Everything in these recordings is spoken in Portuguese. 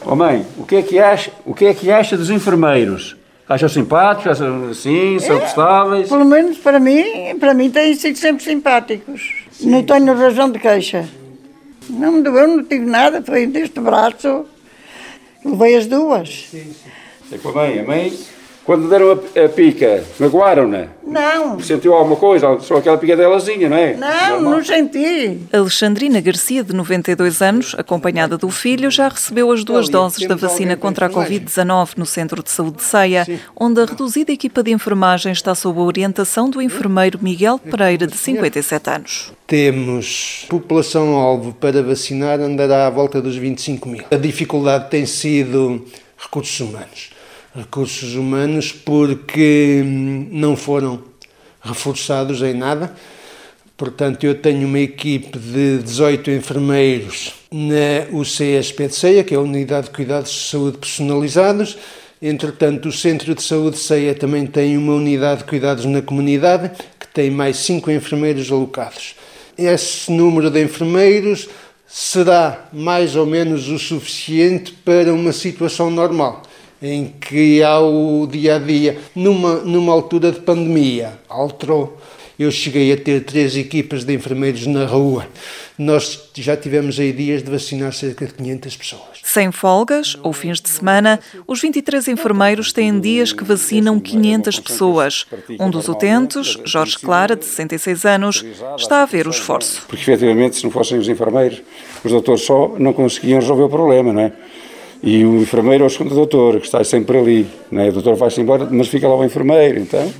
Oh mãe, o que é que acha dos enfermeiros? Acham simpáticos? Acham assim? São gostáveis? Pelo menos para mim têm sido sempre simpáticos. Sim. Não tenho razão de queixa. Não me doeu, não tive nada, foi deste braço, levei as duas. Sim. É com a mãe, quando deram a pica, magoaram-na? Não. Sentiu alguma coisa? Só aquela picadelazinha, não é? Não senti. Alexandrina Garcia, de 92 anos, acompanhada do filho, já recebeu as 2 doses da vacina contra a Covid-19 no Centro de Saúde de Ceia, onde a reduzida equipa de enfermagem está sob a orientação do enfermeiro Miguel Pereira, de 57 anos. Temos população-alvo para vacinar, andará à volta dos 25 mil. A dificuldade tem sido recursos humanos. Recursos humanos porque não foram reforçados em nada. Portanto, eu tenho uma equipe de 18 enfermeiros na UCSP de Ceia, que é a Unidade de Cuidados de Saúde Personalizados. Entretanto, o Centro de Saúde de Ceia também tem uma unidade de cuidados na comunidade, que tem mais 5 enfermeiros alocados. Esse número de enfermeiros será mais ou menos o suficiente para uma situação normal, em que há o dia-a-dia. Numa altura de pandemia, alterou. Eu cheguei a ter 3 equipas de enfermeiros na rua. Nós já tivemos aí dias de vacinar cerca de 500 pessoas. Sem folgas ou fins de semana, os 23 enfermeiros têm dias que vacinam 500 pessoas. Um dos utentes, Jorge Clara, de 66 anos, está a ver o esforço. Porque, efetivamente, se não fossem os enfermeiros, os doutores só não conseguiam resolver o problema, não é? E o enfermeiro é o segundo doutor, que está sempre ali, não é? O doutor vai-se embora, mas fica lá o enfermeiro, então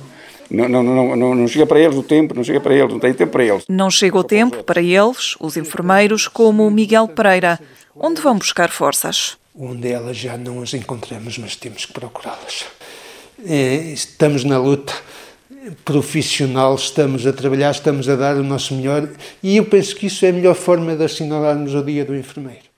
não chega para eles o tempo, não chega para eles, não tem tempo para eles. Não chega o tempo para eles, os enfermeiros, como o Miguel Pereira. Onde vão buscar forças? Onde elas já não as encontramos, mas temos que procurá-las. Estamos na luta profissional, estamos a trabalhar, estamos a dar o nosso melhor, e eu penso que isso é a melhor forma de assinalarmos o Dia do Enfermeiro.